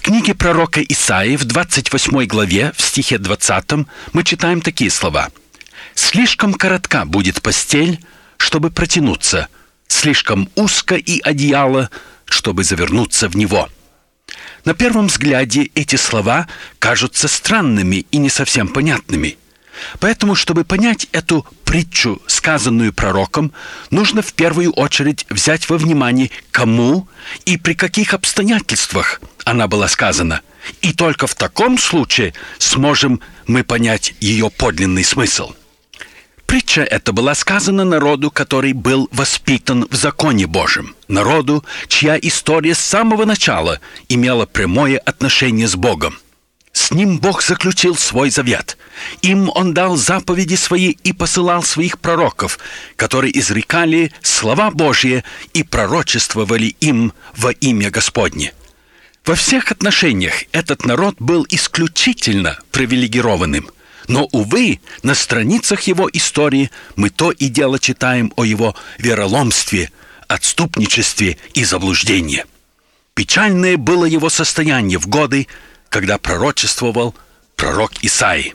книге пророка Исаии в 28 главе, в стихе 20 мы читаем такие слова. «Слишком коротка будет постель, чтобы протянуться, слишком узко и одеяло, чтобы завернуться в него». На первом взгляде эти слова кажутся странными и не совсем понятными. Поэтому, чтобы понять эту притчу, сказанную пророком, нужно в первую очередь взять во внимание, кому и при каких обстоятельствах она была сказана. И только в таком случае сможем мы понять ее подлинный смысл. Притча эта была сказана народу, который был воспитан в законе Божьем. Народу, чья история с самого начала имела прямое отношение с Богом. С ним Бог заключил свой завет. Им Он дал заповеди свои и посылал своих пророков, которые изрекали слова Божьи и пророчествовали им во имя Господне. Во всех отношениях этот народ был исключительно привилегированным. Но, увы, на страницах его истории мы то и дело читаем о его вероломстве, отступничестве и заблуждении. Печальное было его состояние в годы, когда пророчествовал пророк Исаии.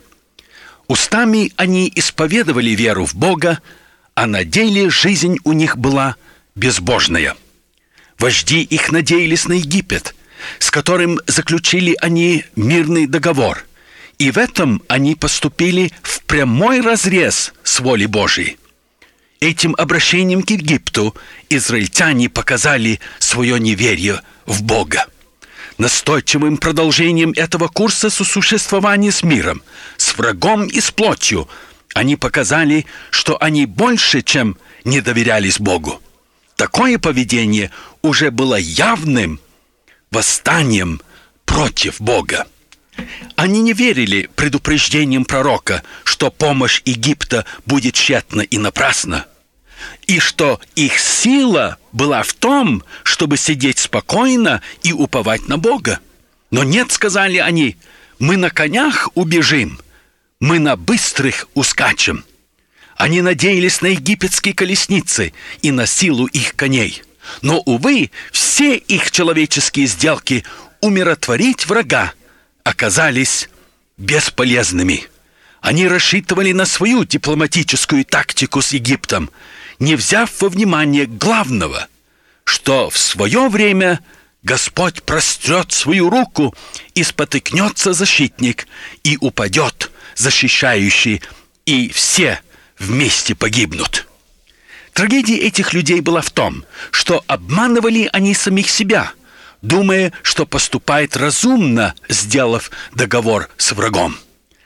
Устами они исповедовали веру в Бога, а на деле жизнь у них была безбожная. Вожди их надеялись на Египет, с которым заключили они мирный договор. И в этом они поступили в прямой разрез с волей Божией. Этим обращением к Египту израильтяне показали свое неверие в Бога. Настойчивым продолжением этого курса сосуществования с миром, с врагом и с плотью, они показали, что они больше, чем не доверялись Богу. Такое поведение уже было явным восстанием против Бога. Они не верили предупреждениям пророка, что помощь Египта будет тщетна и напрасна, и что их сила была в том, чтобы сидеть спокойно и уповать на Бога. Но нет, сказали они, мы на конях убежим, мы на быстрых ускачем. Они надеялись на египетские колесницы и на силу их коней. Но, увы, все их человеческие сделки умиротворить врага оказались бесполезными. Они рассчитывали на свою дипломатическую тактику с Египтом, не взяв во внимание главного, что в свое время Господь прострет свою руку, и спотыкнется защитник, и упадет защищающий, и все вместе погибнут. Трагедия этих людей была в том, что обманывали они самих себя, думая, что поступает разумно, сделав договор с врагом.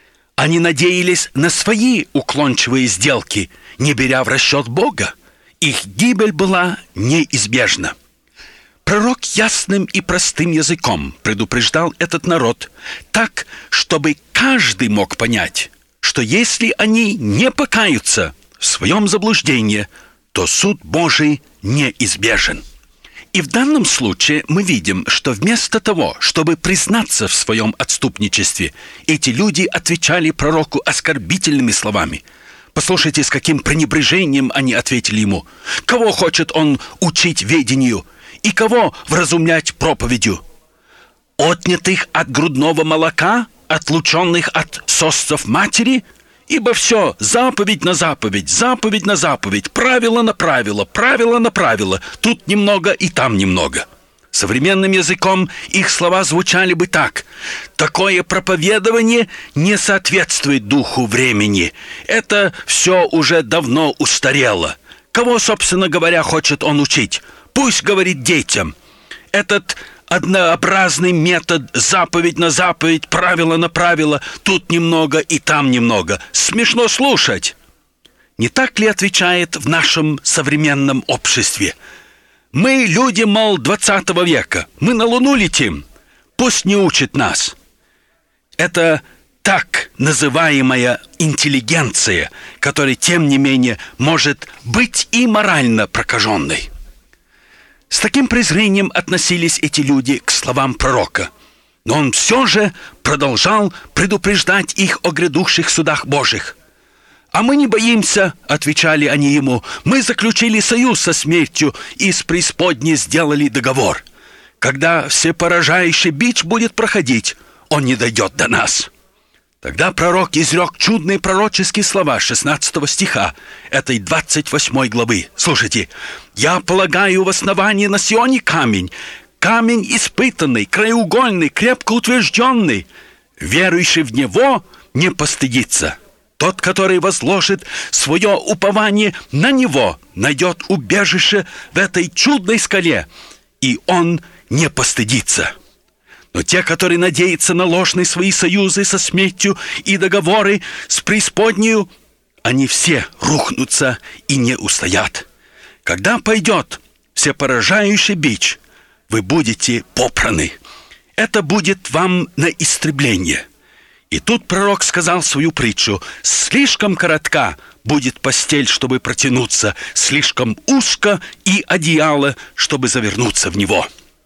Они надеялись на свои уклончивые сделки, не беря в расчет Бога. Их гибель была неизбежна. Пророк ясным и простым языком предупреждал этот народ так, чтобы каждый мог понять, что если они не покаются в своем заблуждении, то суд Божий неизбежен. И в данном случае мы видим, что вместо того, чтобы признаться в своем отступничестве, эти люди отвечали пророку оскорбительными словами. Послушайте, с каким пренебрежением они ответили ему. Кого хочет он учить ведению и кого вразумлять проповедью? Отнятых от грудного молока, отлученных от сосцев матери? Ибо все заповедь на заповедь, заповедь на заповедь, правило на правило, правило на правило, тут немного и там немного. Современным языком их слова звучали бы так: такое проповедование не соответствует духу времени. Это все уже давно устарело. Кого, собственно говоря, хочет он учить? Пусть говорит детям. Этот однообразный метод заповедь на заповедь, правило на правило, тут немного и там немного. Смешно слушать. Не так ли отвечает в нашем современном обществе? Мы люди, мол, 20 века, мы на Луну летим, пусть не учит нас. Это так называемая интеллигенция, которая, тем не менее, может быть и морально прокаженной. С таким презрением относились эти люди к словам пророка. Но он все же продолжал предупреждать их о грядущих судах Божьих. «А мы не боимся», — отвечали они ему, — «мы заключили союз со смертью и с преисподней сделали договор. когда всепоражающий бич будет проходить, он не дойдет до нас». Тогда пророк изрек чудные пророческие слова 16 стиха этой 28 главы. Слушайте. «Я полагаю в основании на Сионе камень, камень испытанный, краеугольный, крепко утвержденный. Верующий в него не постыдится. Тот, который возложит свое упование на него, найдет убежище в этой чудной скале, и он не постыдится. Но те, которые надеются на ложные свои союзы со смертью и договоры с преисподнею, они все рухнутся и не устоят. Когда пойдет всепоражающий бич, вы будете попраны. Это будет вам на истребление». И тут пророк сказал свою притчу: «Слишком коротка будет постель, чтобы протянуться, слишком узко и одеяло, чтобы завернуться в него».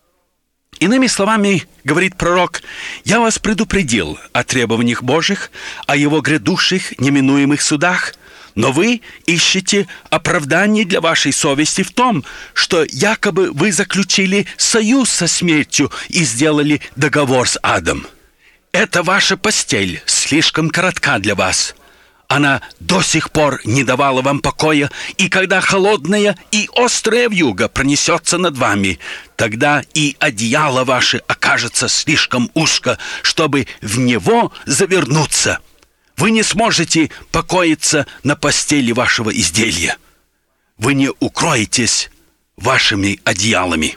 Иными словами, говорит пророк, «Я вас предупредил о требованиях Божьих, о его грядущих неминуемых судах, но вы ищете оправдание для вашей совести в том, что якобы вы заключили союз со смертью и сделали договор с адом. Эта ваша постель слишком коротка для вас. Она до сих пор не давала вам покоя, и когда холодная и острая вьюга пронесется над вами, тогда и одеяло ваше окажется слишком узко, чтобы в него завернуться. Вы не сможете покоиться на постели вашего изделия. Вы не укроетесь вашими одеялами».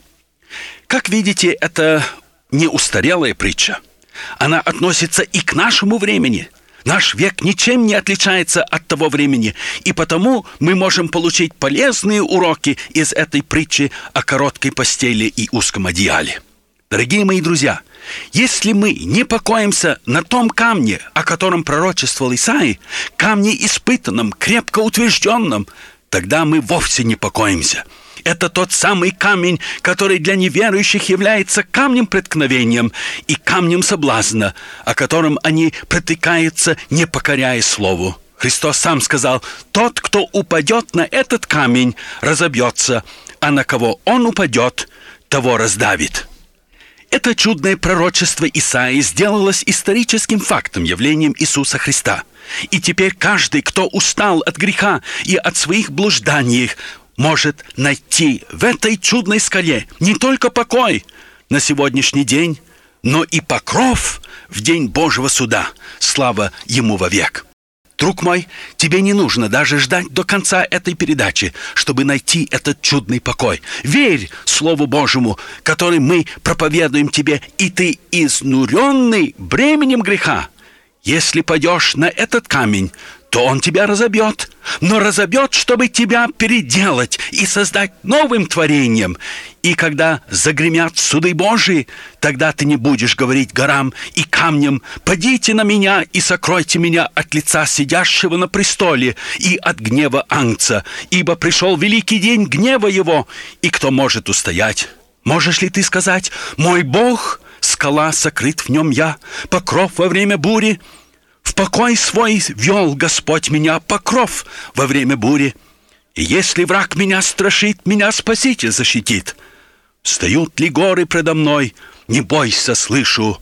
Как видите, это не устарелая притча. Она относится и к нашему времени. Наш век ничем не отличается от того времени, и потому мы можем получить полезные уроки из этой притчи о короткой постели и узком одеяле. Дорогие мои друзья, если мы не покоимся на том камне, о котором пророчествовал Исаия, камне испытанном, крепко утвержденном, тогда мы вовсе не покоимся. Это тот самый камень, который для неверующих является камнем преткновением и камнем соблазна, о котором они протыкаются, не покоряя слову. Христос сам сказал: «Тот, кто упадет на этот камень, разобьется, а на кого он упадет, того раздавит». Это чудное пророчество Исаии сделалось историческим фактом, явлением Иисуса Христа. И теперь каждый, кто устал от греха и от своих блужданий, может найти в этой чудной скале не только покой на сегодняшний день, но и покров в день Божьего суда. Слава Ему вовек. Друг мой, тебе не нужно даже ждать до конца этой передачи, чтобы найти этот чудный покой. Верь Слову Божьему, который мы проповедуем тебе, и ты, изнуренный бременем греха, если пойдешь на этот камень, то он тебя разобьет, но разобьет, чтобы тебя переделать и создать новым творением. И когда загремят суды Божии, тогда ты не будешь говорить горам и камням: «Падите на меня и сокройте меня от лица сидящего на престоле и от гнева Агнца, ибо пришел великий день гнева его, и кто может устоять?» Можешь ли ты сказать: «Мой Бог, скала, сокрыт в нем я, покров во время бури»? В покой свой вел Господь меня, покров во время бури. И если враг меня страшит, меня Спаситель защитит. Встают ли горы предо мной? Не бойся, слышу,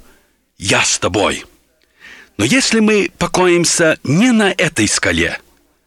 я с тобой. Но если мы покоимся не на этой скале,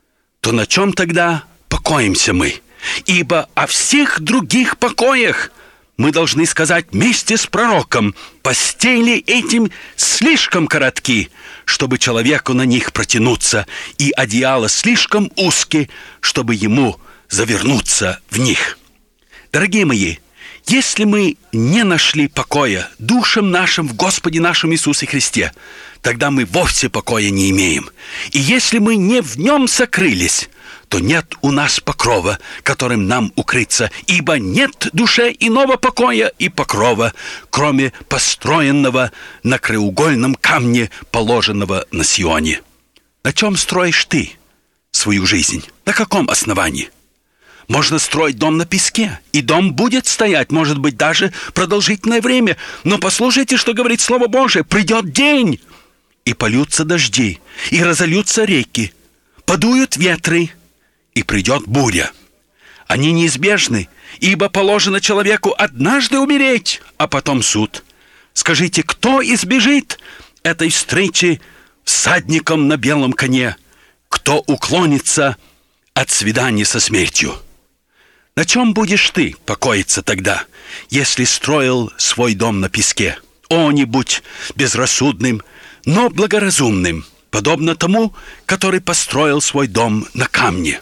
то на чем тогда покоимся мы? Ибо о всех других покоях мы должны сказать вместе с пророком: постели этим слишком коротки, чтобы человеку на них протянуться, и одеяло слишком узки, чтобы ему завернуться в них. Дорогие мои, если мы не нашли покоя душам нашим в Господе нашем Иисусе Христе, тогда мы вовсе покоя не имеем. И если мы не в нем сокрылись, то нет у нас покрова, которым нам укрыться, ибо нет душе иного покоя и покрова, кроме построенного на краеугольном камне, положенного на Сионе. На чем строишь ты свою жизнь? На каком основании? Можно строить дом на песке, и дом будет стоять, может быть, даже продолжительное время. Но послушайте, что говорит Слово Божие: придет день, и польются дожди, и разольются реки, подуют ветры, и придет буря. Они неизбежны, ибо положено человеку однажды умереть, а потом суд. Скажите, кто избежит этой встречи всадником на белом коне? Кто уклонится от свидания со смертью? На чем будешь ты покоиться тогда, если строил свой дом на песке? О, не будь безрассудным, но благоразумным, подобно тому, который построил свой дом на камне.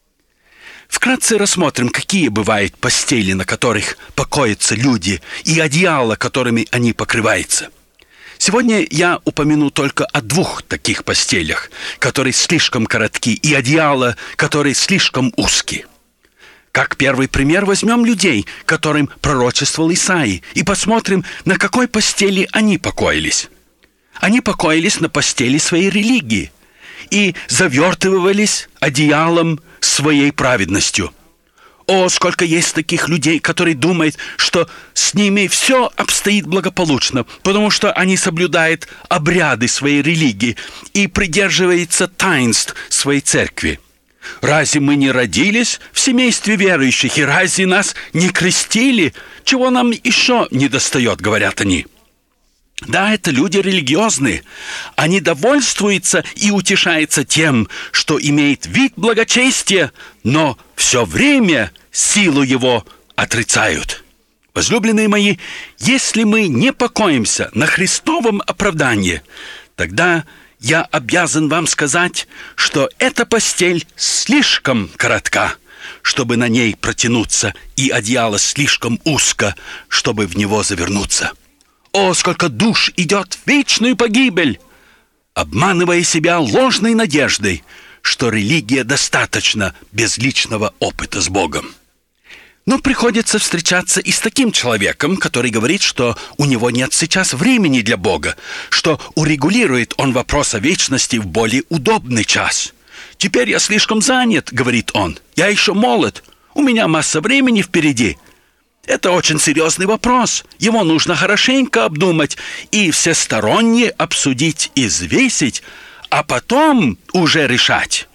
Вкратце рассмотрим, какие бывают постели, на которых покоятся люди, и одеяла, которыми они покрываются. Сегодня я упомяну только о двух таких постелях, которые слишком коротки, и одеяла, которые слишком узкие. Как первый пример возьмем людей, которым пророчествовал Исаия, и посмотрим, на какой постели они покоились. Они покоились на постели своей религии и завертывались одеялом своей праведностью. О, сколько есть таких людей, которые думают, что с ними все обстоит благополучно, потому что они соблюдают обряды своей религии и придерживаются таинств своей церкви. Разве мы не родились в семействе верующих, и разве нас не крестили? Чего нам еще недостает, говорят они. Да, это люди религиозные. Они довольствуются и утешаются тем, что имеет вид благочестия, но все время силу его отрицают. Возлюбленные мои, если мы не покоимся на Христовом оправдании, тогда я обязан вам сказать, что эта постель слишком коротка, чтобы на ней протянуться, и одеяло слишком узко, чтобы в него завернуться. О, сколько душ идет в вечную погибель, обманывая себя ложной надеждой, что религия достаточно без личного опыта с Богом. Но приходится встречаться и с таким человеком, который говорит, что у него нет сейчас времени для Бога, что урегулирует он вопрос о вечности в более удобный час. «Теперь я слишком занят», — говорит он, — «я еще молод, у меня масса времени впереди». Это очень серьезный вопрос. Его нужно хорошенько обдумать и всесторонне обсудить и взвесить, а потом уже решать.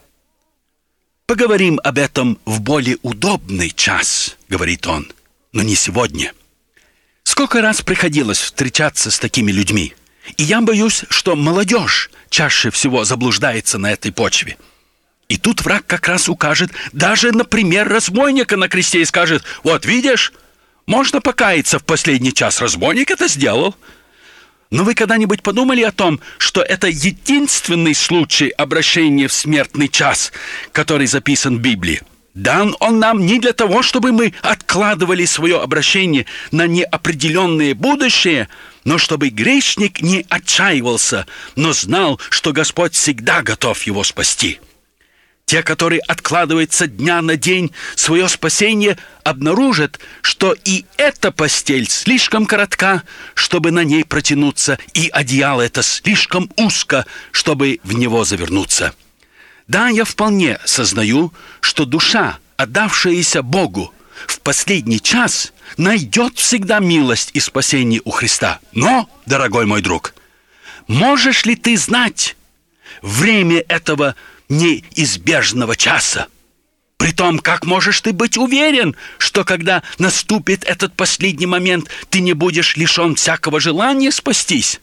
«Поговорим об этом в более удобный час», — говорит он, — «но не сегодня». Сколько раз приходилось встречаться с такими людьми, и я боюсь, что молодежь чаще всего заблуждается на этой почве. И тут враг как раз укажет даже на пример разбойника на кресте и скажет: «Вот видишь, можно покаяться в последний час, разбойник это сделал». Но вы когда-нибудь подумали о том, что это единственный случай обращения в смертный час, который записан в Библии? Дан он нам не для того, чтобы мы откладывали свое обращение на неопределенное будущее, но чтобы грешник не отчаивался, но знал, что Господь всегда готов его спасти. Те, которые откладывают со дня на день свое спасение, обнаружат, что и эта постель слишком коротка, чтобы на ней протянуться, и одеяло это слишком узко, чтобы в него завернуться. Да, я вполне сознаю, что душа, отдавшаяся Богу в последний час, найдет всегда милость и спасение у Христа. Но, дорогой мой друг, можешь ли ты знать время этого неизбежного часа? Притом, как можешь ты быть уверен, что когда наступит этот последний момент, ты не будешь лишен всякого желания спастись?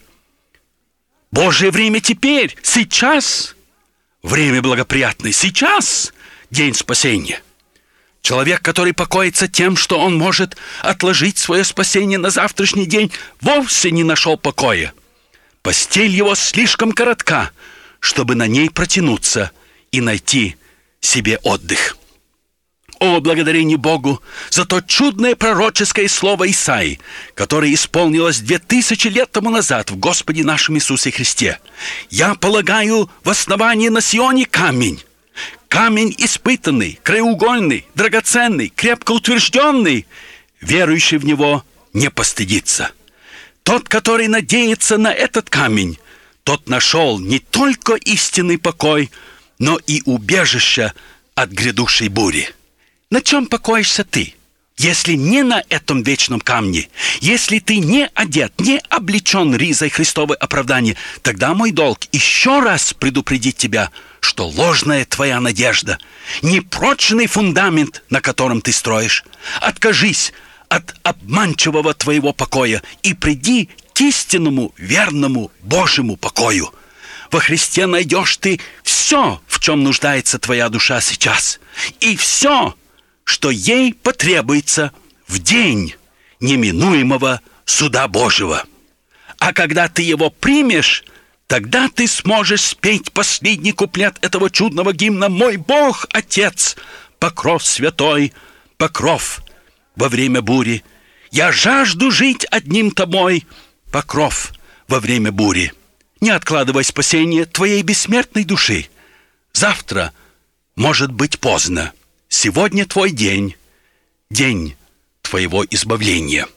Божье время теперь, сейчас, время благоприятное, сейчас день спасения. Человек, который покоится тем, что он может отложить свое спасение на завтрашний день, вовсе не нашел покоя. Постель его слишком коротка, чтобы на ней протянуться и найти себе отдых. О, благодарение Богу за то чудное пророческое слово Исаии, которое исполнилось 2000 лет тому назад в Господе нашем Иисусе Христе. «Я полагаю в основании на Сионе камень, камень испытанный, краеугольный, драгоценный, крепко утвержденный, верующий в него не постыдится. Тот, который надеется на этот камень, тот нашел не только истинный покой, но и убежище от грядущей бури». На чем покоишься ты, если не на этом вечном камне? Если ты не одет, не облечен ризой Христовой оправдания, тогда мой долг еще раз предупредить тебя, что ложная твоя надежда, непрочный фундамент, на котором ты строишь. Откажись от обманчивого твоего покоя и приди к истинному, верному Божьему покою. Во Христе найдешь ты все, в чем нуждается твоя душа сейчас, и все, что ей потребуется в день неминуемого суда Божьего. А когда ты его примешь, тогда ты сможешь спеть последний куплет этого чудного гимна: «Мой Бог, Отец, покров святой, покров во время бури. Я жажду жить одним тобой, покров во время бури». Не откладывай спасение твоей бессмертной души. Завтра может быть поздно. Сегодня твой день, день твоего избавления.